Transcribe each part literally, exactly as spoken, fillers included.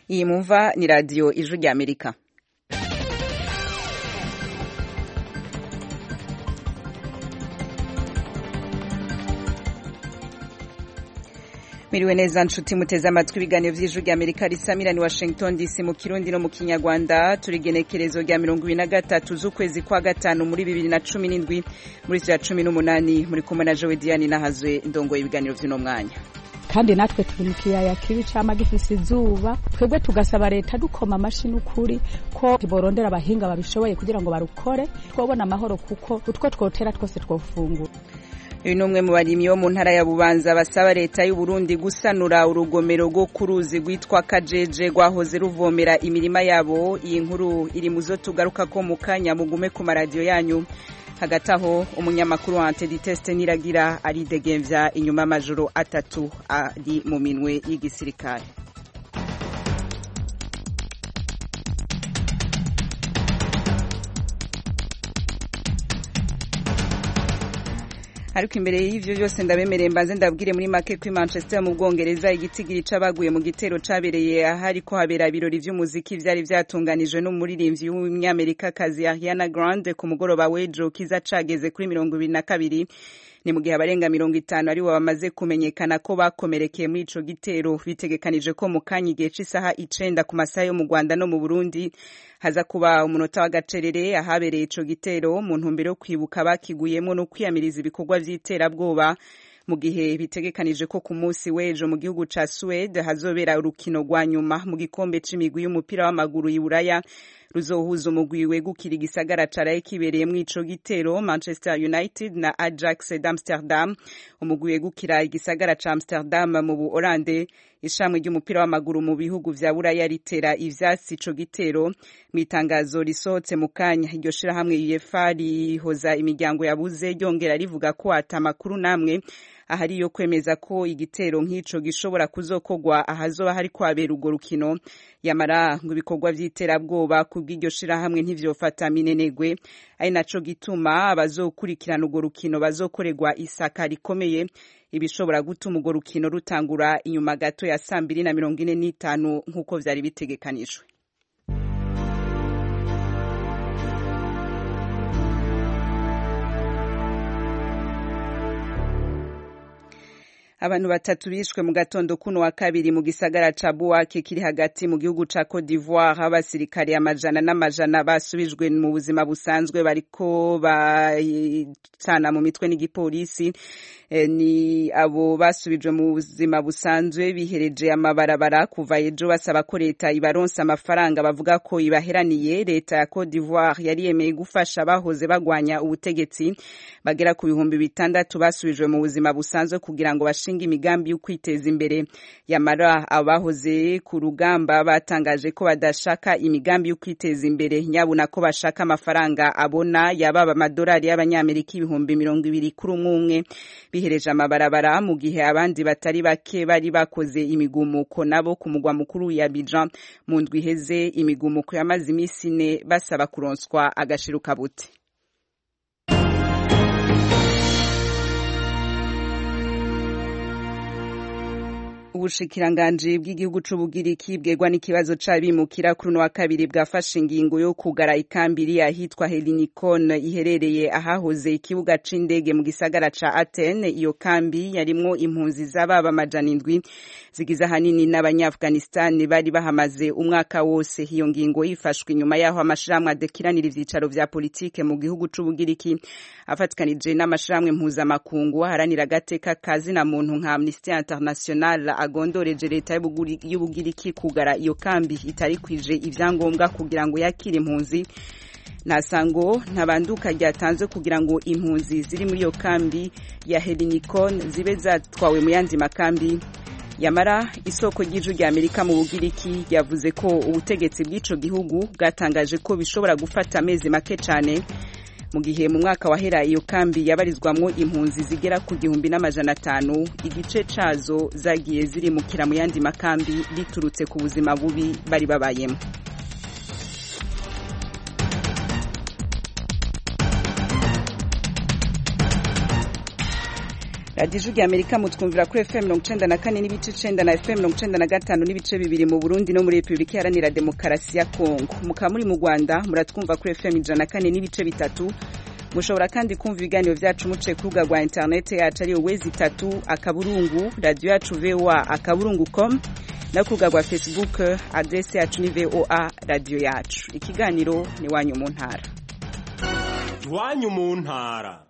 Iyi mumva ni radio Ijwi rya Amerika. Miriwe neza nshuti muteze amatwi ibiganiro vy'Ijwi rya Amerika risamira ni Washington D C mu Kirundi no mu Kinyarwanda. Turigenekerezo rya mirongo ibiri na gatatu z'ukwezi kwa gatanu muri bibiri na cumi n'indwi, muri ya cumi n'umunani muri kumwe na Joe Diane nahazwe ndongoye ibiganiro vy'ino mwanya. Kandi natwe turi mu kiyaya kibi cama gifise izuba, twebwe tugasaba leta dukoma amashini ukuri ko borondera abahinga babishoboye kugira ngo barukore twobona amahoro, kuko utwo twotera twose twofungura. Uyu numwe mu barimyi bo mu ntara ya Bubanza basaba leta y'u Burundi gusanura urugomero rwo kuruzi rwitwa Kajeje rwahoze ruvomera imirima yabo. Iyi nkuru iri muzo tugaruka ko mu kanya, mugume ku maradiyo yanyu. Hagati aho umunyamakuru wa Antiditeste Niragira aridegemvya inyuma y'amajoro atatu ari mu minwe y'igisirikare. Ariko imbere y'ivyo byose ndabemereye mbanze ndabwire muri make ko Manchester mu Bwongereza igitigiri cabaguye mu gitero cabereye ahari ko habera ibirori vy'umuziki vyari vyatunganijwe n'umuririmbyi w'umunyamerika kazi Ariana Grande ku mugoroba w'ejo kiza cageze kuri mirongo ibiri na kabiri. Ni mu gihe abarenga mirongo itanu ari bo bamaze kumenyekana ko bakomerekeye muri ico gitero. Bitegekanije ko mu kanya igihe c'isaha icenda ku masaha yo mu Rwanda no mu Burundi haza kuba umunota w'agacerere ahabereye ico gitero mu ntumbero yo kwibuka bakiguyemo no kwiyamiriza ibikorwa vy'iterabwoba. Mu gihe bitegekanije ko ku munsi w'ejo mu gihugu ca Suède hazobera urukino rwa nyuma mu gikombe c'imigwi y'umupira w'amaguru y'Iburaya ruzohuza umugwi wegukira igisagara caraye kibereye mu ico gitero, Manchester United na Ajax d'Amsterdam. Umugwi wegukira igisagara ca Amsterdam mu Buholande, ishamwe ry'umupira w'amaguru mu bihugu vya Buraya ritera ivyasi ico gitero. Mwitangazo risohotse mu kanya, iryo shirahamwe UEFA rihoza imiryango yabuze ryongera rivuga ko atamakuru namwe ahari yo kwemeza ko igitero nk'ico gishobora kuzokogwa ahazoba hari kwabera urwo rukino. Yamara ngo ibikorwa vy'iterabwoba kubw'iryo shirahamwe ntivyofata minenegwe, ari naco gituma abazokurikirana urwo rukino bazokorerwa isaka rikomeye, ibishobora gutuma urwo rukino rutangura inyuma gato ya saa mbiri na mirongo ine n'itanu nk'uko vyari bitegekanijwe. Abantu batatu bishwe mu gatondo kuno wa kabiri mu gisagara ca Bouake kiri hagati mu gihugu ca Cote d'Ivoire. Abasirikare amajana n'amajana basubijwe mu buzima busanzwe bariko bacana mu mitwe n'igipolisi. E, ni abo basubijwe mu buzima busanzwe bihereje amabarabara kuva ejo basaba ko leta ibaronsa amafaranga bavuga ko ibaheraniye. Leta ya Cote d'Ivoire yari yemeye gufasha bahoze bagwanya ubutegetsi bagera ku bihumbi bitandatu basubijwe mu buzima busanzwe kugira ngo bashinga imigambi yo kwiteza imbere. Yamara abahoze ku rugamba batangaje ko badashaka imigambi yo kwiteza imbere, nyabuna ko bashaka amafaranga abona yababa amadolari y'abanyamerika ibihumbi mirongo ibiri kuri umwe umwe. Bihereje amabarabara mu gihe abandi batari bake bari bakoze imigumuko nabo ku mugwa mukuru ya Abidjan mu ndwi iheze. Imigumuko yamaze imisi ine basaba kuronswa agashiruka bute. Ubushikiranganji bw'igihugu c'Ubugiriki bwegwa n'ikibazo c'abimukira kuri no wa kabiri bwafashe ingingo yo kugara ikambiri ahitwa Helinikon iherereye ahahoze ikibuga c'indege mu gisagara ca Athene. Iyo kambi yarimwo impunzi z'ababa amajana indwi zigize hanini n'Abanyafghanistan bari bahamaze umwaka wose. Iyo ngingo yifashwe inyuma yaho amashiramwe adekiranira ivyicaro vya politike mu gihugu c'Ubugiriki afatikanije n'amashiramwe mpuzamakungu haranira agateka kazi na muntu nka Amnesty International agondoreje leta y'Ubugiriki kugara iyo kambi itari kwije ivyangombwa kugira ngo yakire impunzi. Nasango ntabanduka ryatanzwe kugira ngo impunzi ziri muri iyo kambi ya Helinikon zibe zatwawe mu yandi makambi. Yamara isoko ry'Ijwi rya Amerika mu Bugiriki yavuze ko ubutegetsi bw'ico gihugu bwatangaje ko bishobora gufata amezi make cane, mu gihe mu mwaka wahera iyo kambi yabarizwamwo impunzi zigera ku gihumbi n'amajana atanu. Igice cazo zagiye ziri mu kira mu yandi makambi biturutse ku buzima bubi bari babayemo. Radio Ijwi Amerika mutwumvira kuri F M mirongo icenda na kane n'ibice icenda na F M mirongo icenda na gatanu n'ibice bibiri mu Burundi no muri Republika Iharanira Demokarasi ya Kongo. Mukaba muri mu Rwanda muratwumva kuri F M ijana na kane n'ibice bitatu. Mushobora kandi kumva ibiganiro vyacu muce ku rubuga rwa internet yacu ari wezi itatu akaburungu radio yacu V O A akaburungu com na ku rubuga rwa Facebook adresse yacu ni V O A radio yacu. Ikiganiro ni wanyu mu ntara. Wanyu mu ntara.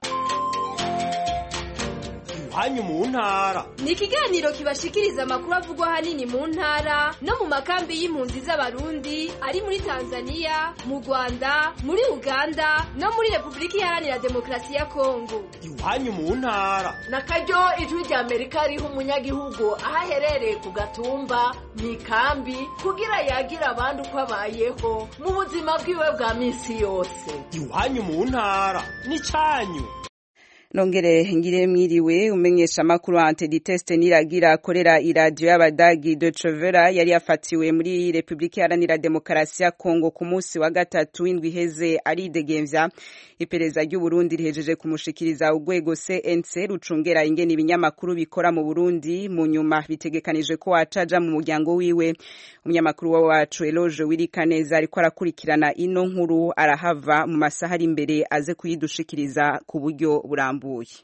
Hanyu mu ntara ni ikiganiro kibashikiriza amakuru avugwa hanini mu ntara no mu makambi y'impunzi z'abarundi ari muri Tanzania, mu Rwanda, muri Uganda no muri Republika Iharanira Demokarasi ya Kongo. Hanyu mu ntara na karyo Ijwi rya Amerika riho umunyagihugu ahaherereye ku gatumba mu ikambi kugira yagira abandi uko abayeho mu buzima bwiwe bwa misi yose. Hanyu mu ntara ni canyu. Nongere ngire mwiriwe umenyesha makuru Antiditeste niragira akorera iradio y'abadagi Deutsche Welle yari yafatiwe muri Republika Iharanira Demokarasi ya Kongo ku munsi wa gatatu w'indwi heze ari degemvya. Ipereza ry'u Burundi rihejeje kumushikiriza urwego C N C rucungera ingene ibinyamakuru bikora mu Burundi, mu nyuma bitegekanije ko acaja mu muryango wiwe. Umunyamakuru wacu Eloge Wirikaneza ariko arakurikirana ino nkuru arahava mu masaha ari imbere aze kuyidushikiriza ku buryo burambuye.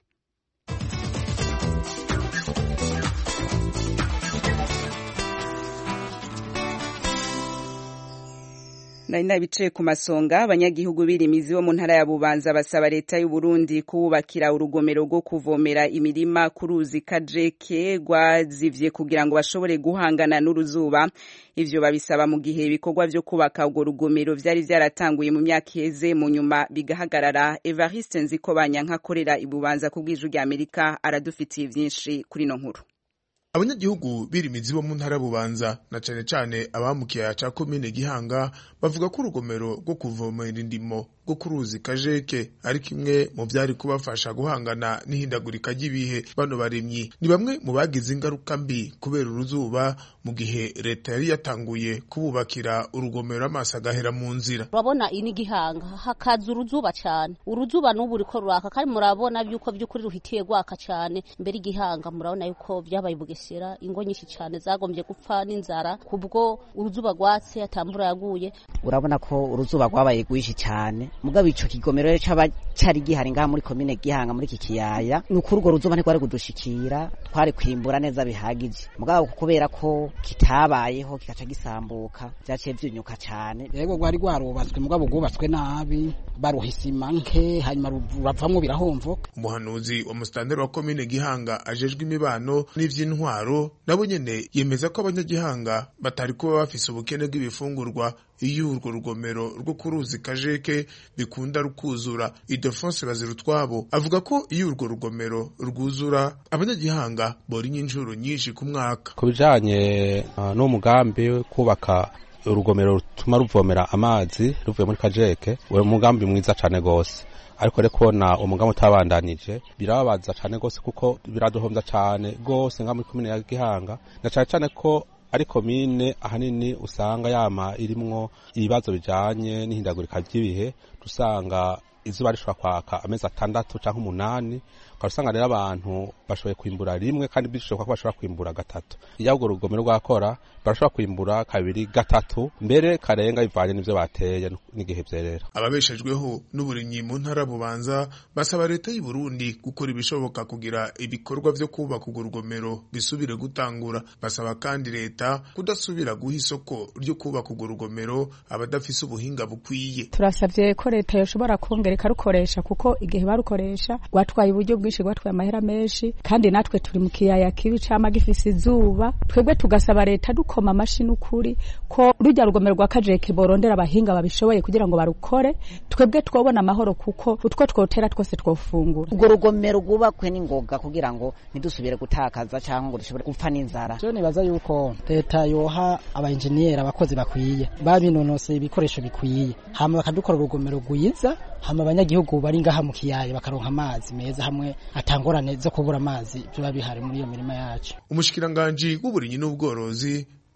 Naina bice ku masonga abanyagihugu birimizi bo mu ntara ya Bubanza basaba leta y'u Burundi kubakira urugomero rwo kuvomera imirima kuruzi Kajeke gwazivye kugira ngo bashobore guhangana n'uruzuba. Ivyo babisaba mu gihe ibikorwa vyo kubaka urwo rugomero vyari vyaratanguye mu myaka iheze mu nyuma bigahagarara. Evariste Nzikobanya nkakorera i Bubanza ku bw'Ijwi rya Amerika aradufitiye vyinshi kuri no nkuru. Abanyagihugu birimizi bo mu ntara Bubanza na cane cane abamukiye ca commune Gihanga bavuga ko urugomero rwo kuvomera indimo rwo kuruzi Kajeke ari kimwe mu vyari kubafasha guhangana n'ihindagurika ry'ibihe. Bano baremyi ni bamwe mu bagize ingaruka mbi kubera uruzuba mu gihe leta yari yatanguye kububakira urugomero amaso agahera mu nzira. Urabona ini Gihanga hakaza uruzuba cyane, uruzuba n'ubu riko ruraka kandi murabona yuko by'ukuri ruhitiye gwaka cyane. Mbere Gihanga murabona yuko byabaye bugesera ingo nyinshi cyane zagombye gupfa n'inzara kubwo uruzuba rwatse atambura yaguye. Urabona ko uruzuba rwabaye gwishi cyane, mugabo ico kigomero cyaba cyari gihari ngaha muri commune Gihanga muri kikiyaya n'ukuri urwo ruzuba ntikwari kudushikira, twari kwimbura neza bihagije. Mugabo kubera ko kitabayeho kikaca gisambuka byaciye vyunyuka cyane. Yego gwari gwarubatswe mugabo gubatswe nabi baruhisima nke hanyuma ruvamwo birahomvoka. Umuhanuzi wa mustandero wa commune Gihanga ajejwe imibano n'ivy'intwaro nabo nyene yemeza ko abanyagihanga batari kuba bafise ubukene bw'ibifungurwa iyo urwo rugomero rwo kuruzi Kajeke bikunda rukuzura. Idefonse Bazirutwabo avuga ko iyo urwo rugomero rwuzura abanyagihanga bori nyinjuro nyinshi ku mwaka. Kubijanye uh, no mugambi kubaka urugomero rutuma ruvomera amazi ruvuye muri Kajeke uwo mugambi mwiza cane gose, ariko reko na umugambi utabandanije birababaza cane gose kuko biraduhomvya cane gose nga muri commune ya Gihanga na cane cane ko ari commune ahanini usanga yama irimwo ibibazo bijanye n'ihindagurika ry'ibihe. Dusanga izuba rishobora kwaka amezi atandatu canke umunani, ukarusanga rero abantu bashoboye kwimbura rimwe kandi bishoboka ko bashobora kwimbura gatatu. Iyo urwo rugomero rwakora barashobora kwimbura kabiri gatatu mbere karenga bivanye n'ivyo bateye n'igihe vyerera. Ababeshejweho n'uburimyi mu ntara Bubanza basaba leta y'u Burundi gukora ibishoboka kugira ibikorwa vyo kubaka urwo rugomero bisubire gutangura. Basaba kandi leta kudasubira guha isoko ryo kubaka urwo rugomero abadafise ubuhinga bukwiye. Turasavye ko leta yoshobora kongera ikarukoresha kuko igihe barukoresha gwatwaye uburyo bwinshi gwatwaye amahera menshi kandi natwe turi mu kiyaya kibi cama gifise izuba. Twebwe tugasaba leta dukoma amashini ukuri ko rujya rugomero rwa Kajeke borondera abahinga babishoboye kugira ngo barukore, twebwe twobona amahoro kuko utwo twotera twose twofungura. Urwo rugomero rwubakwe n'ingoga kugira ngo ntidusubire gutakaza cyangwa ngo dushobore gupfa n'inzara. Cyo nibaza yuko leta yoha aba engineer abakozi bakwiye babinonose ibikoresho bikwiye hama bakadukora urugomero rwiza, hama abanyagihugu bari ngaha mu kiyaya bakaronka amazi meza hamwe atangorane zo kubura amazi byo babihari muri iyo mirima yacu. Umushikiranganje w'uburinyi n'ubworozi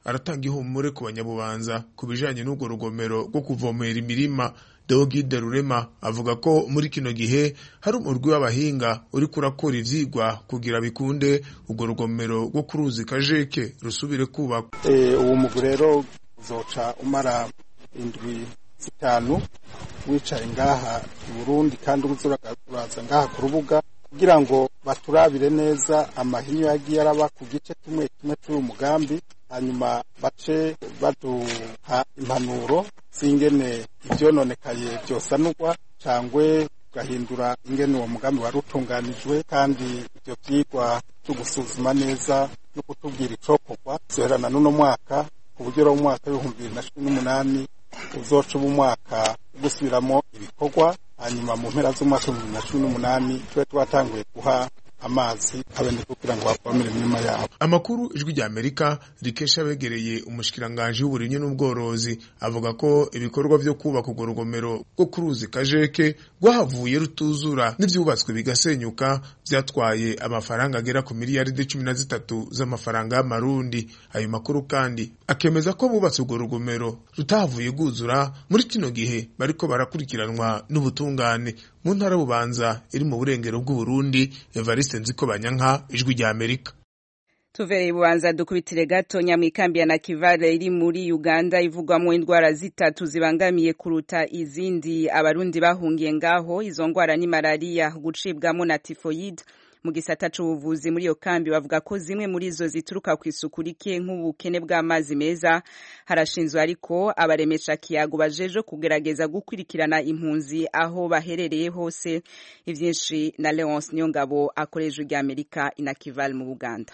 aratanga ihumure ku banyabubanza ku bijanye n'urwo rugomero rwo kuvomera imirima. Deogide Rurema avuga ko muri kino gihe hari umurwi w'abahinga uri kurakora ivyigwa kugira bikunde urwo rugomero rwo kuruzi Kajeke rusubire kubakwa. Eh uwo mugwi rero uzoca umara indwi zitanu wicaye ngaha i Burundi kandi uzuraza ngaha ku rubuga kugira ngo baturabire neza amahinyu yagiye araba ku gice kimwe kimwe cy'uyu mugambi, hanyuma bace baduha impanuro zingene ivyononekaye byosanurwa cangwe gahindura ingene uwo mugambi wari utunganijwe, kandi ivyo vyigwa cyo gusuzuma neza no kutubwira icokorwa zoherana n'uno mwaka ku buryo mu mwaka w'ibihumbi bibiri na cumi n'umunani uzoca uba umwaka gusubiramo ibikorwa, hanyuma mu mpera z'umwaka w'ibihumbi bibiri na cumi n'umunani tube twatanguye guha amazi abene kugira ngo bavomere imirima yabo. Amakuru ijwi rya Amerika rikesha begereye umushikiranganje w'uburimyi n'ubworozi avuga ko ibikorwa vyo kubaka urwo rugomero rwo kuruzi Kajeke rwahavuye rutuzura n'ivyubatswe bigasenyuka vyatwaye amafaranga agera ku miliyaridi cumi na zitatu z'amafaranga y'amarundi. Ayo makuru kandi akemeza ko bubatse urwo rugomero rutahavuye guzura muri kino gihe bariko barakurikiranwa n'ubutungane. Mu ntara Bubanza iri mu burengero bw'u Burundi, Evariste Nziko Banyanka, ijwi rya Amerika. Tuvereye Bubanza dukubitire gato nyamwikambi ya Nakivale iri muri Uganda ivugwamo indwara zitatu zibangamiye kuruta izindi abarundi bahungiye ngaho. Izo ndwara ni malaria, gucibwamo na typhoid. Mu gisata c'ubuvuzi muri iyo kambi bavuga ko zimwe muri zo zituruka ku isuku rike nk'ubukene bw'amazi meza. Harashinzwe ariko abaremesha kiyago bajeje kugerageza gukurikirana impunzi aho baherereye hose. Ivyinshi na Leonce Niyongabo akoreje rya Amerika Inakival mu Buganda.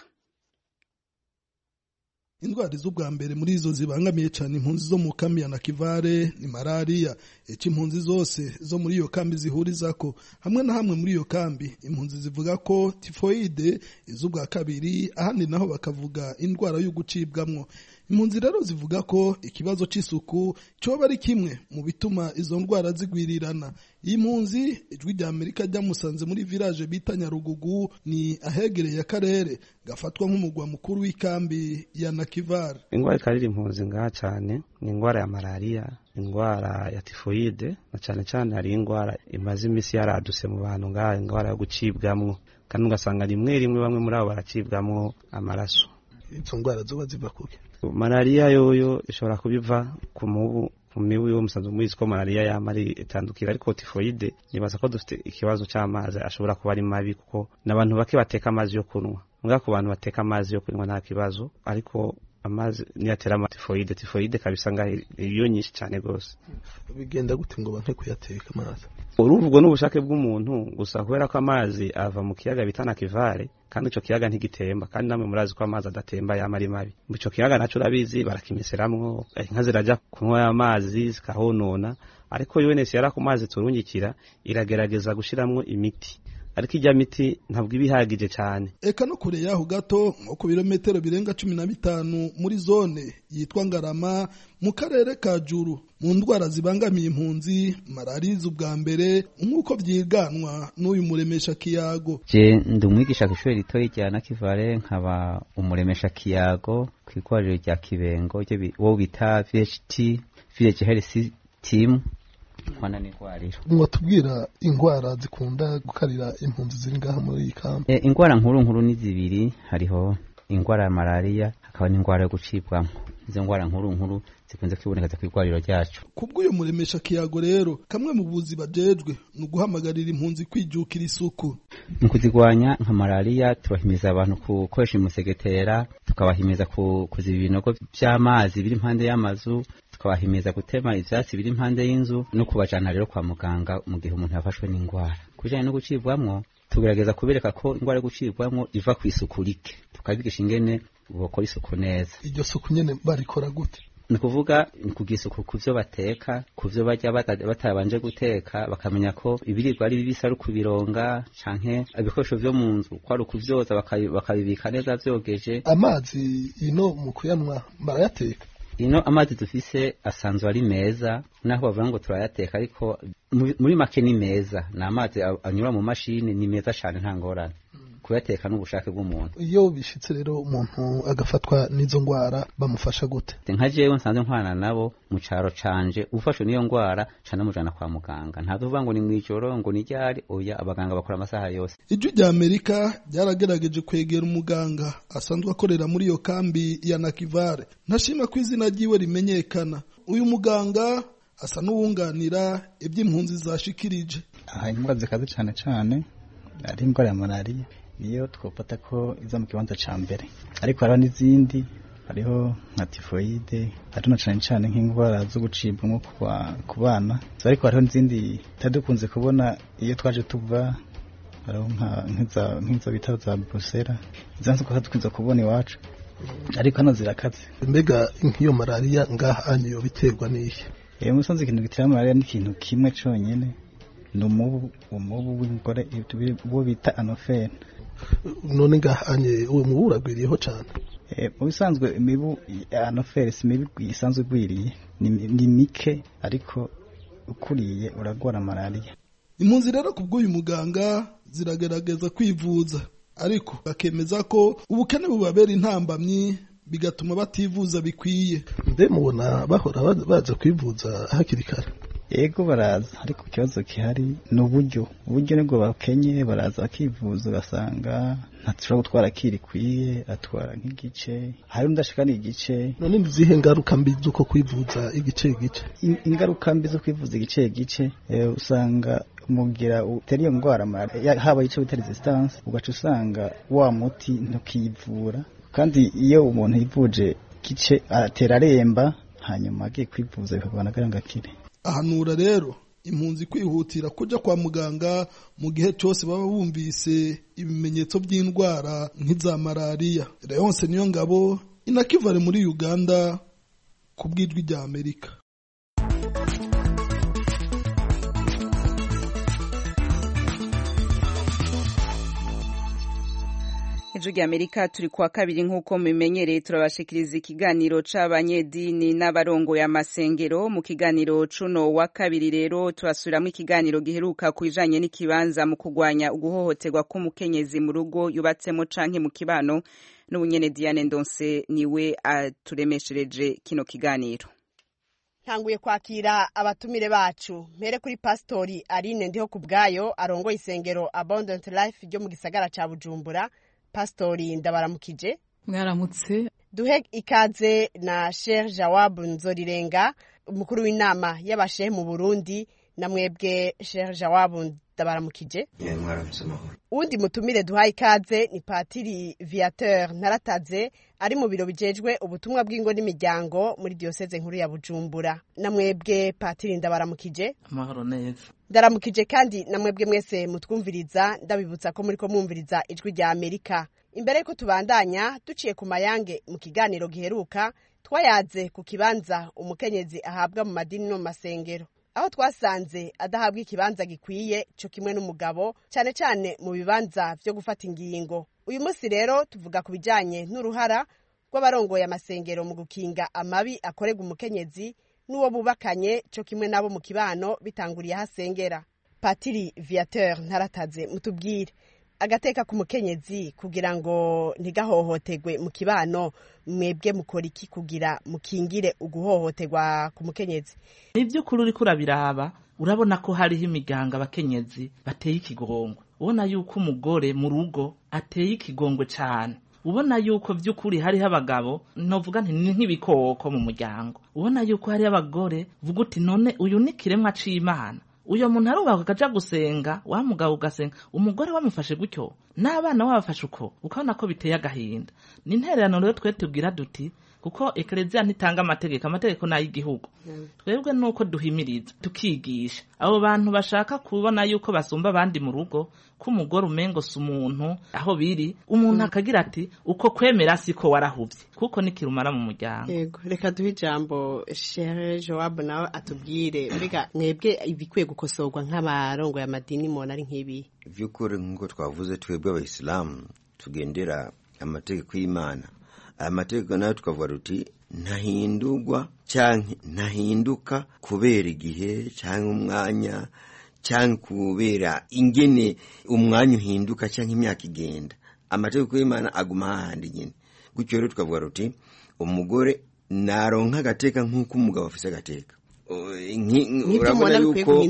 Indwara z'ubwa mbere muri izo zibangamiye cyane impunzi zo mu kambi ya Nakivale ni malaria. Eci impunzi zose zo muri iyo kambi zihurizako hamwe na hamwe muri iyo kambi impunzi zivuga ko typhoid iz'ubwa kabiri, ahandi naho bakavuga indwara yo gucibwamwo. Impunzi rero zivuga ko ikibazo c'isuku cyoba ari kimwe mu bituma izo ndwara zigwirirana. Impunzi ijwi rya Amerika ryamusanze muri village bita Nyarugugu, ni ahegereye akarere gafatwa nk'umugwa mukuru w'ikambi ya Nakivale. Ingwara kariri impunzi ngaha cyane ni ingwara ya malaria, ingwara ya typhoid, na cyane cyane hari ingwara imaze imisi yaraduse mu bantu ngaha, ingwara yo gucibwamwo, kandi ugasanga rimwe rimwe bamwe muri abo baracibwamwo amaraso. Izo ndwara zoba ziva kuki? Malaria yoyo ishobora kubiva ku mubu mibu yo musanzwe muzi ko malaria yamari itandukira, ariko typhoid nibaza ko dufite ikibazo cy'amazi ashobora kuba ari mabi kuko nabantu bake bateka amazi yo kunywa. Muga ku bantu bateka amazi yo kunywa nta kibazo, ariko amazi niyatera ama typhoid typhoid kabisa nga iyo nyinshi cyane gose. Bigenda gute ngo banke kuyateka amazi? Uruvugwa n'ubushake bw'umuntu gusa kubera ko amazi ava mu kiyaga bita Nakivale, kandi ico kiyaga ntigitemba, kandi namwe murazi ko amazi adatemba yamari mabi. Mu ico kiyaga naco urabizi barakimiseramwo, inka ziraja kunywa amazi zikahonona, ariko U N H C R ku mazi turungikira iragerageza gushiramwo imiti, ariko ijya miti ntabwo ibihagije cyane. Eka no kure yaho gato nko ku birometero birenga cumi na bitanu muri zone yitwa Ngarama mu karere ka Juru, mu ndwara zibangamiye impunzi malaria z'ubwa mbere nk'uko vyiganwa n'uyu muremesha kiyago. Je ndi umwigisha kw'ishure ritoyi rya Nakivale, nkaba umuremesha kiyago kw'ikwariro rya Kibengo wo bita V H T Village Health Team. Mwana ni kwariro. Mwatubwira ingwara zikunda gukarira impunzi ziri ngaha muri iyi kambi? E, ingwara nkuru nkuru ni zibiri, hariho ingwara ya malaria hakaba n'ingwara yo gucibwamwo. Izo ngwara nkuru nkuru zikunze kwiboneka ku igwariro ryacu. Kubwo uyo muremesha kiyago rero kamwe mu buzi bajejwe no guhamagarira impunzi kwijukira isuku. Mu kuzigwanya nka malaria tubahimiza abantu gukoresha umusegetera, tukabahimiza kuziba ibinogo by'amazi biri impande y'amazu, tukabahimiza gutema ivyatsi biri impande y'inzu, no kubajana rero kwa muganga mu gihe umuntu yafashwe n'ingwara. Kujanye no gucibwamwo tugerageza kubereka ko ingwara yo gucibwamwo iva ku isuku rike, tukabigisha ingene bokora isuku neza. Iryo suku nyene barikora gute? Ni kuvuga ni kugira isuku ku vyo bateka, ku vyo barya batabanje guteka, bakamenya ko ibiribwa ari bibisa ari kubironga, canke ibikoresho vyo mu nzu ko ari ukuvyoza bakabibika neza vyogeje. Amazi ino mu kuyanwa barayateka? Ino amazi dufise asanzwe ari meza, naho bavuga ngo turayateka, ariko muri make ni meza. Na amazi anyura mu mashini ni meza cyane nta ngorane. kuyateka n'ubushake bw'umuntu. Iyo bishitse rero umuntu agafatwa n'izo ngwara bamufasha gute? Nka jewe nsanze nkwana nabo mu caro canje ufashwe n'iyo ngwara cana mujana kwa muganga. Ntavuga ngo ni mwijoro ngo ni ryari, oya abaganga bakora amasaha yose. Ijwi rya Amerika ryaragerageje kwegera umuganga asanzwe akorera muri iyo kambi ya Nakivale. Ntashima ko izina ryiwe rimenyekana. Uyu muganga asa n'uwunganira iby'impunzi zashikirije. Aha indwara zikaze cyane cyane ari indwara ya malaria niyo twopata ko iza mu kibanza ca mbere, ariko hariho n'izindi, hariho nka tifoide, hariho na cyane cyane nk'indwara zo gucibwamo ku bana, ariko hariho n'izindi tadukunze kubona iyo twaje tuva, hariho nka nk'izo bita za Bruxelles, izanze ko dukunze kubona iwacu, ariko hano zirakaze. Mbega nk'iyo malaria ngaha niyo biterwa n'iyi? Eh musanze ikintu gitera malaria ni ikintu kimwe cyonyene, numubu umubu w'ingore bo bita anofene. None ngahanye uwo mubu uragwiriyeho cyane? Eh mu bisanzwe imibu anofene si mibi isanzwe gwiriye, ni mike ariko ukuriye uragora malaria. Impunzi rero kubw'uyu muganga ziragerageza kwivuza, ariko bakemeza ko ubukene bubabera intambamyi bigatuma bativuza bikwiye. Mbe mubona bahora baza kwivuza hakiri kare? Yego baraza, ariko ikibazo kihari n'uburyo. Uburyo nibwo bakenye, baraza bakivuza ugasanga ntashobora gutwara kirikwiye, atwara nk'igice, hari undashika n'igice. None nizihe ngaruka mbi zuko kwivuza igice igice? Ingaruka mbi zo kwivuza igice igice usanga mugira uteri ngwara malaria haba ico bita resistance, ugaca usanga wa muti ntukivura, kandi iyo umuntu yivuje gice atera remba hanyuma agiye kwivuza bikabana garanga kire. Ahanura rero impunzi kwihutira kuja kwa muganga mu gihe cyose baba bumvise ibimenyetso by'indwara nk'iza malaria. Leonce niyo ngabo inakivale muri Uganda ku bw'ijwi rya Amerika. Ijwi rya Amerika turi kwa kabiri nk'uko mumenyereye turabashikiriza ikiganiro c'abanyedini n'abarongo ya masengero. Mu kiganiro cuno wa kabiri rero turasubiramo ikiganiro giheruka kwijanye n'ikibanza mu kugwanya uguhohoterwa k'umukenyezi mu rugo yubatsemo canke mu kibano, n'ubunyene Diane Ndonse niwe aturemeshereje kino kiganiro. Tanguye kwakira abatumire bacu, mpere kuri Pastori Aline Ndiho kubgayo arongoye isengero Abundant Life ryo mu gisagara ca Bujumbura. Pastori ndabaramukije. Mwaramutse. Duhe ikaze na Sheikh Jawab Nzorirenga, umukuru w'inama y'abashehe mu Burundi, na mwebwe Sheikh Jawab ndabaramukije. Yeah, mwaramutse mahoro. Undi mutumire duhaye ikaze ni Patiri Viateur Narataze, ari mu biro bijejwe ubutumwa bw'ingo n'imiryango muri diocese nkuru ya Bujumbura. Na mwebwe Patiri ndabaramukije. Amahoro neza. Ndaramukije kandi na mwebwe mwese mutwumviriza, ndabibutsa ko muri ko mwumviriza ijwi rya Amerika. Imbere ko tubandanya duciye ku mayange mu kiganiro giheruka, twayaze ku kibanza umukenyezi ahabwa mu madini no masengero, aho twasanze adahabwa ikibanza gikwiye cyo kimwe n'umugabo, cyane cyane mu bibanza byo gufata ingingo. Uyu munsi rero tuvuga ku bijanye n'uruhara rw'abarongoye amasengero mu gukinga amabi akorega umukenyezi n'uwo bubakanye cyo kimwe nabo mu kibano bitanguriye hasengera. Patiri Viateur Narataze, mutubwire agateka ku mukenyezi kugira ngo ntigahohotegwe mu kibano, mwebwe mukora iki kugira mukingire uguhohotegwa ku mukenyezi? Nibyo kuri uri kurabiraba, urabona ko hariho imiganga abakenyezi bateye ikigongwe, ubona yuko umugore mu rugo ateye ikigongwe cyane, ubona yuko by'ukuri hariho abagabo novuga nti ni nk'ibikoko mu muryango, ubona yuko hariho abagore vuga uti none uyu ni kiremwa c'Imana, uyo muntu arubaka akaja gusenga, wa mugabo ugasenga, umugore wamufashe gutyo n'abana wabafashe uko, ukabona ko biteye agahinda. Ni intererano rero twe tubwira duti, kuko eklezia ntitanga amategeko, amategeko n'ay'igihugu. Mm. Twebwe nuko duhimiriza tukigisha abo bantu bashaka kubona yuko basumba abandi mu rugo, ko umugore umengo si umuntu aho biri, umuntu mm. akagira ati uko kwemera siko warahuvye, kuko nikirumara mu muryango. Yego, reka duhe ijambo Sheikh Jawab nawe atubwire mbega mwebwe ibikwiye gukosorwa nk'abarongo ya madini mona ari nk'ibi. Vyukuri ngo twavuze twebwe abayisilamu tugendera amategeko y'Imana. Amategeko nayo tukavuga ruti ntahindurwa canke ntahinduka kubera igihe canke umwanya cyangwa kubera ingene umwanya uhinduka cyangwa imyaka igenda, amategeko y'Imana aguma hahandi nyine. Gutyo rero tukavuga ruti umugore naronka agateka nk'uko umugabo afise agateka. urabona yuko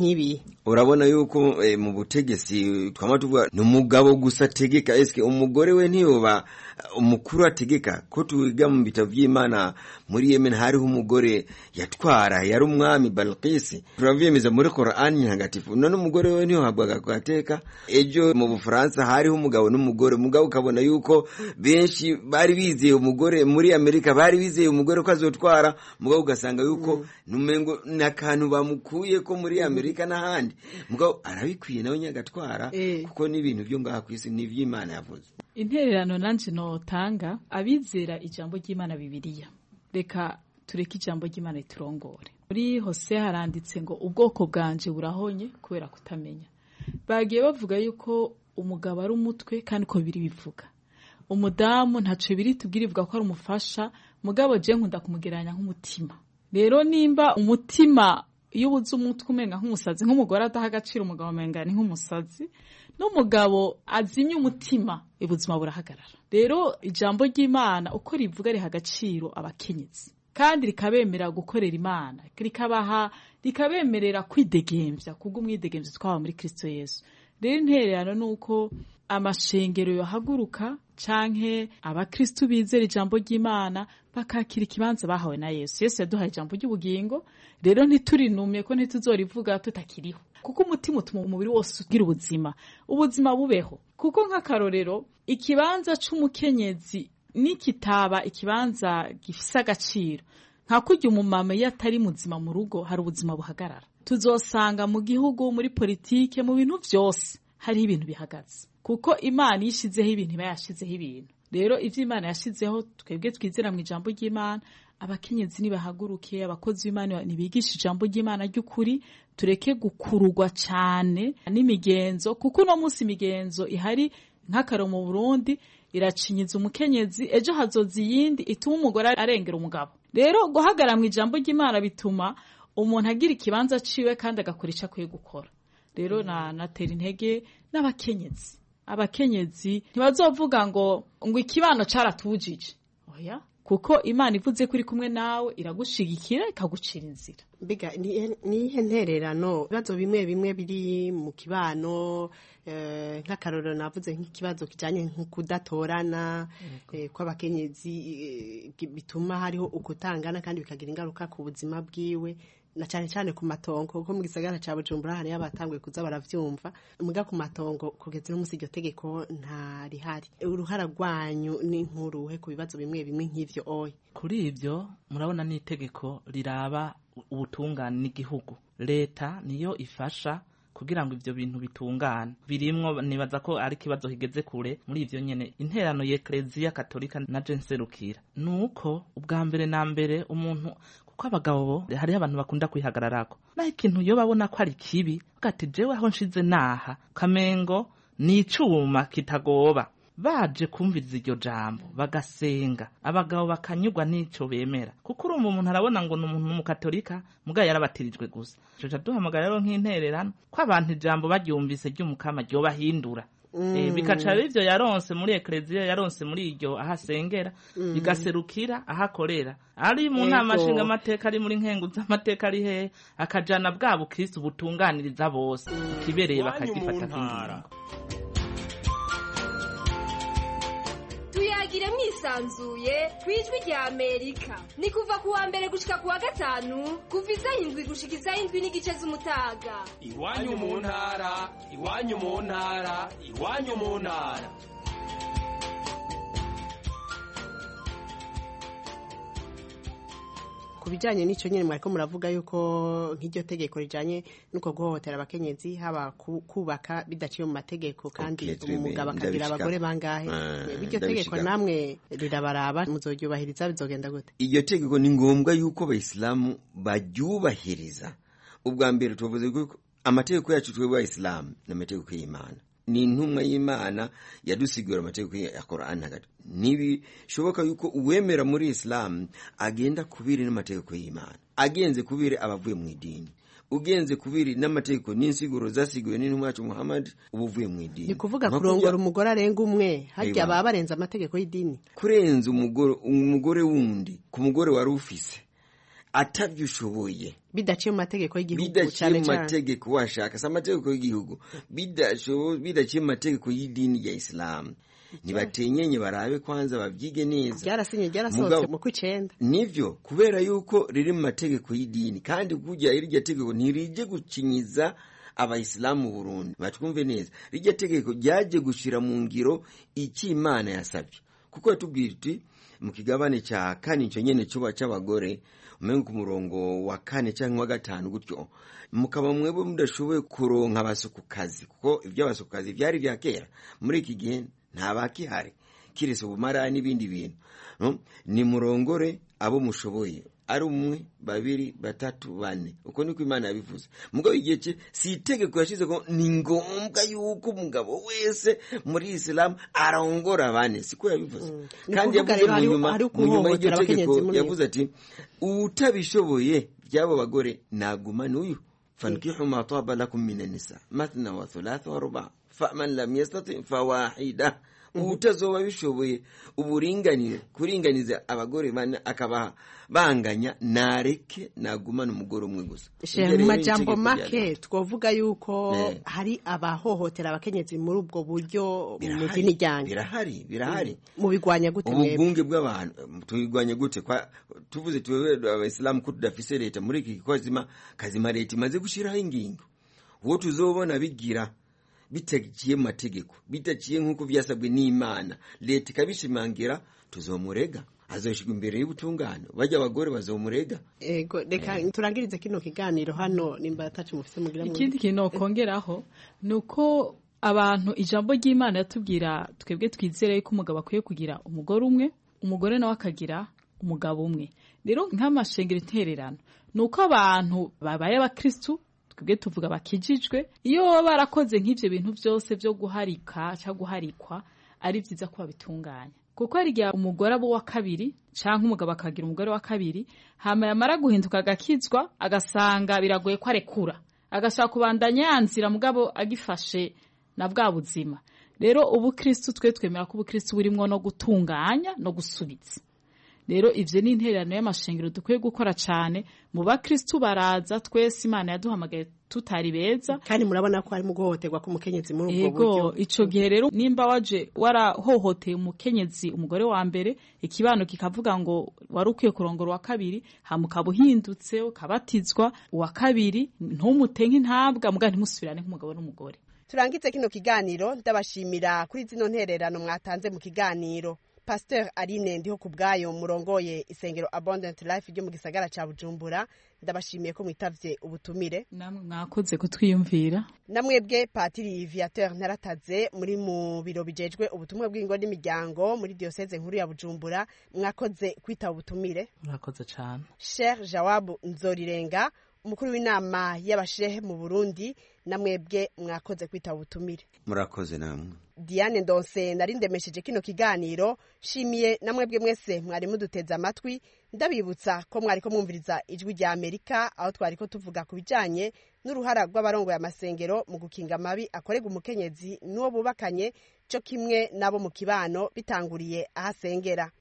urabona yuko e, mu butegesi twama tuvuga n'umugabo gusa tegeka, eske umugore we ntiyoba umukuru ategeka? Ko tuwiga mu bitabo by'Imana muri Yemen hariho umugore yatwara yari umwami Balqis, turavyemeza muri Qur'an ntagatifu. None umugore we ntiyo habwaga kwateka. Ejo mu Bufaransa hariho umugabo n'umugore, umugabo ukabona yuko benshi bari bizeye umugore, muri Amerika bari bizeye umugore ko azotwara, mugabo ugasanga yuko mm. numengo nakantu bamukuye ko muri Amerika n'ahandi, mugabo arabikwiye nawe nyagatwara eh. kuko n'ibintu byo ngaha kwisi n'ivy'Imana yavuze. Intererano nanje notanga abizera ijambo ry'Imana Bibiliya, reka tureke ijambo ry'Imana iturongore. Muri Hose haranditse ngo ubwoko bwanje burahonye kubera kutamenya. Bagiye bavuga yuko umugabo ari umutwe kandi ko biri bivuga. Umudamu ntaco biri tubwirivuga ko ari umufasha, mugabo je nkunda kumugeranya nk'umutima. Rero nimba umutima iyo ubuze umutwe umenga nk'umusazi, nk'umugore adaha agaciro umugabo amenga ni nk'umusazi, n'umugabo azimye umutima ubuzima burahagarara. Rero ijambo ry'Imana uko rivuga riha agaciro abakenyezi kandi rikabemera gukorera Imana, rikabaha rikabemerera kwidegemvya kubw'umwidegemvyo twaba muri Kristo Yesu. Rero intererano nuko amashengero yohaguruka canke abakristo bizera ijambo ry'Imana bakakira ikibanza bahawe na Yesu. Yesu yaduhaye ijambo ry'ubugingo, rero ntiturinumye ko ntituzorivuga tutakiriho, kuko umutima utuma umubiri wose ugira ubuzima, ubuzima bubeho. Kuko nk'akarorero ikibanza c'umukenyezi nikitaba ikibanza gifise agaciro, nka kurya umumama iyo atari muzima mu rugo hari ubuzima buhagarara. Tuzosanga mu gihugu, muri politike, mu bintu vyose hari ibintu bihagaze, kuko Imana yishizeho ibintu iba yashizeho ibintu. Rero ivyo Imana yashizeho twebwe twizera mu ijambo ry'Imana, abakenyezi nibahaguruke, abakozi b'Imana nibigisha ijambo ry'Imana ry'ukuri, tureke gukururwa cyane n'imigenzo, kuko no munsi imigenzo ihari nk'akaro mu Burundi iracinyiza umukenyezi, ejo hazoza yindi ituma umugore arengera umugabo. Rero guhagara mu ijambo ry'Imana bituma umuntu agira ikibanza ciwe kandi agakora ico akwiye gukora. Rero na natera intege n'abakenyezi, abakenyezi ntibazovuga ngo ngo ikibano caratujije, oya, kuko Imana ivuze kuri kumwe nawe iragushigikira ikagucira inzira. Biga ni hentererano bibazo bimwe bimwe biri mu kibano, eh, nk'akarorero navuze nk'ikibazo kijanye nk'ukudatorana eh, kw'abakenyezi eh, bituma hariho ukutangana kandi bikagira ingaruka ku buzima bwiwe, na cyane cyane ku matongo, kuko mu gisagara ca Bujumbura hari abatanguye kuza baravyumva, muga ku matongo kugeza no musi iryo tegeko nta rihari. Uruhara rwanyu ni nkuruhe ku bibazo bimwe bimwe nk'ivyo oyi? Kuri ivyo murabona ni itegeko riraba ubutungane n'igihugu, leta niyo ifasha kugira ngo ivyo bintu bitungane. Birimwo nibaza ko ari kibazo higeze kure muri ivyo nyene. Interano y'Eklezia Katolika na Jenserukira nuko ubwa mbere na mbere umuntu, ko abagabo hari abantu bakunda kwihagararako na ikintu yo babona ko ari kibi, gati jewe aho nshize naha kamengo ni icuma kitagoba, baje kumviriza iryo jambo bagasenga, abagabo bakanyurwa n'ico bemera, kuko urumva umuntu arabona ngo n'umuntu mu Katolika mugaye yarabatirijwe gusa. Cyo duhamagara rero nk'intererano ko abantu ijambo baryumvise ry'umukama ryo bahindura. Mm. E, bikaca ivyo yaronse muri Eklezia, yaronse muri iryo ahasengera, mm. bigaserukira ahakorera, ari mu nama nshinga amateka, ari muri nkenguza amateka, ari he akajana bwa bukristo butunganiriza bose, mm. kibereye bakagifata nk'ingingo. Tuyagire mwisanzuye kwijwi rya Amerika, ni kuva kuwa mbere gushika kuwa gatanu, kuva isaha indwi gushika isaha indwi n'igice z'umutaga. Iwanyu mu ntara, iwanyu mu ntara, iwanyu mu ntara. Kubijanye n'ico nyene mwariko muravuga yuko nk'iryo tegeko rijanye nuko guhohotera abakenyezi haba kubaka bidaciye mu mategeko, kandi umugabo akagira abagore bangahe, iryo tegeko namwe rirabaraba, muzoryubahiriza bizogenda gute? Iryo tegeko ni ngombwa yuko abayisilamu baryubahiriza. Ubwa mbere tuvuze ko amategeko yacu twebwe abayisilamu n'amategeko y'Imana, ni intumwa y'Imana yadusigura amategeko ya Qur'an hagati. Nibi shoboka yuko uwemera muri Islam agenda kubiri n'amategeko y'Imana, agenze kubiri abavuye mu idini. ugenze kubiri n'amategeko n'insiguro zasiguye n'intumwa yacu Muhammad ubuvuye mu idini. Ni kuvuga kurongora umugore arenga umwe harya baba barenza amategeko y'idini. Kurenza umugore umugore wundi ku mugore wari ufise atavyushoboye bidaciye mu mategeko y'igihugu cyane cyane bidaciye mu mategeko washaka sa amategeko y'igihugu bidashoboye bidaciye mu mategeko y'idini ya Islam. Nibatenyenye barabe kwanza bavyige neza. Byarasinye byarasohotse mu kwicenda. Nivyo kubera yuko riri mu mategeko y'idini kandi kujya iryo tegeko ntirije gukinyiza abayisilamu mu Burundi. Batwumve neza. Rijya tegeko ryaje gushira mu ngiro iki Imana yasabye. Kuko yatubwira iti mu kigabane cya kane cyo nyene cyo cy'abagore umenye ku murongo wa kane cyangwa wa gatanu gutyo mukaba mwebwe mudashoboye kuronka abasukukazi kuko ibyo abasukukazi byari bya kera muri iki gihe nta bakihari kirese ubumara n'ibindi bintu no? Ni murongore abo mushoboye ari umwe babiri batatu bane uko niko Imana yabivuze. Mugabo igihe cye si itegeko yashize ko ni ngombwa yuko umugabo wese muri Islam arongora bane siko yabivuze. Mm. Kandi yavuze mu nyuma mu nyuma y'iryo tegeko yavuze ati utabishoboye byabo bagore naguma n'uyu fankihu ma taba lakum minan nisa mathna wa thulatha wa ruba faman lam yastati fawahida. Utazoba bishoboye uburinganire kuringaniza abagore bane akabaha banganya nareke nagumana umugore umwe gusa. Mu majambo make twovuga yuko yeah. hari abahohotera abakenyezi muri ubwo buryo mu dini ryanjye. Birahari birahari. Mu bigwanya gute mwebwe? Ubunge bw'abantu tubigwanya gute kwa tuvuze tuwe abayisilamu ko tudafise leta muri iki kozima kazima leta imaze gushiraho ingingo. Wo tuzobona bigira bitagiye mu mategeko bitaciye nkuko byasabwe n'Imana leta ikabishimangira tuzomurega azoshigwa imbere y'ubutungane bajya abagore bazomurega. Ego reka eh. turangirize kino kiganiro hano nimba atacu mufise mugira mu ikindi kintu kongeraho nuko abantu ijambo ry'Imana yatubwira twebwe twizere yuko umugabo akwiye kugira umugore umwe umugore nawe akagira umugabo umwe. Rero nk'amashengero intererano nuko abantu babaye abakristo twebwe tuvuga bakijijwe iyo barakoze nk'ivyo bintu byose byo guharika cyangwa guharikwa ari byiza ko babitunganya kuko ari gihe umugore abo wa kabiri canke umugabo akagira umugore wa kabiri hama yamara guhinduka agakizwa agasanga biragoye ko arekura agashaka kubandanya yanzira mugabo agifashe na bwa buzima. Rero ubu Kristo twe twemera ko ubu Kristo burimwo no gutunganya no gusubiza. Rero ivyo ni intererano y'amashengero dukwiye gukora cyane mu bakristo baraza twese Imana yaduhamagaye tutari beza kandi murabona ko hari mu guhohoterwa ku mukenyezi muri ubwo buryo. Ego ico gihe rero nimba waje warahohoteye umukenyezi umugore wa mbere ikibano kikavuga ngo wari ukwiye kurongora wa kabiri hamuka buhindutse ukabatizwa wa kabiri ntumutenke ntabwa muga ntimusubirane nk'umugabo n'umugore. Turangize kino kiganiro ndabashimira kuri zino ntererano mwatanze mu kiganiro. Pasteur Aline ndiho kubgayo murongoye isengero Abundant Life ryo mu gisagara ca Bujumbura ndabashimiye ko mwitavye ubutumire. Namwe mwakoze kutwiyumvira. Namwebwe Patiri Viateur Narataze muri mu biro bijejwe ubutumwa bw'ingo n'imiryango muri diocese nkuru ya Bujumbura mwakoze kwita ubutumire. Mwakoze cyane. Sheikh Jawabu Nzorirenga umukuru w'inama y'abashehe mu Burundi namwebwe mwakoze kwita ubutumire. Murakoze namwe. Diane Ndonse narindemesheje kino kiganiro shimiye namwebwe mwese mwari muduteza amatwi ndabibutsa ko mwari ko mwumviriza ijwi rya Amerika aho twari ko tuvuga kubijanye n'uruhara rw'abarongo y'amasengero mu gukinga mabi akorega umukenyezi n'uwo bubakanye cyo kimwe nabo mu kibano bitanguriye ahasengera.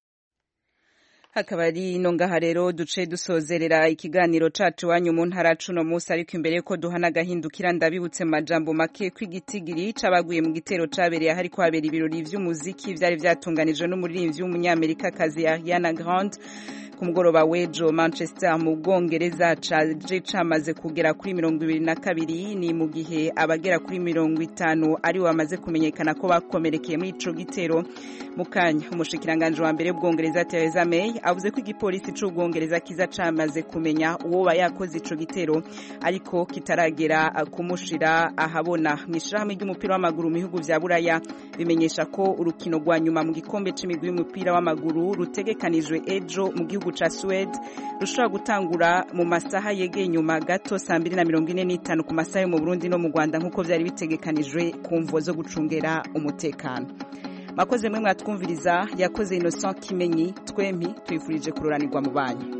Hakaba ari ino ngaha rero duce dusozerera ikiganiro cacu wanyu mu ntara cuno musi ariko imbere yuko duhana agahindukira ndabibutse majambo make kw'igitigiri cabaguye mu gitero cabereye ahari kwabera ibirori vy'umuziki vyari vyatunganijwe n'umuririmbyi w'umunyamerika kazi Ariana Grande ku mugoroba w'ejo Manchester mu Bwongereza caje camaze kugera kuri mirongo ibiri na kabiri ni mu gihe abagera kuri mirongo itanu ari bamaze kumenyekana ko bakomerekeye muri ico gitero. Mukanya umushikiranganje wa mbere w'Ubwongereza Theresa May avuze ko igipolisi c'Ubwongereza kiza camaze kumenya uwo bayakoze ico gitero ariko kitaragera kumushira ahabona. Mwishirahamwe ry'umupira w'amaguru mu bihugu vya Buraya bimenyesha ko urukino rwa nyuma mu gikombe c'imigwi y'umupira w'amaguru rutegekanijwe ejo mu gihugu ca Sweden rushobora gutangura mu masaha yegeye nyuma gato saa mbiri na mirongo ine n'itanu ku masaha yo mu Burundi no mu Rwanda nk'uko vyari bitegekanijwe ku mvo zo gucungera umutekano. Makoze mwe mwatwumviriza yakoze Innocent Kimenyi twempi twifurije kuroranirwa mu banyu.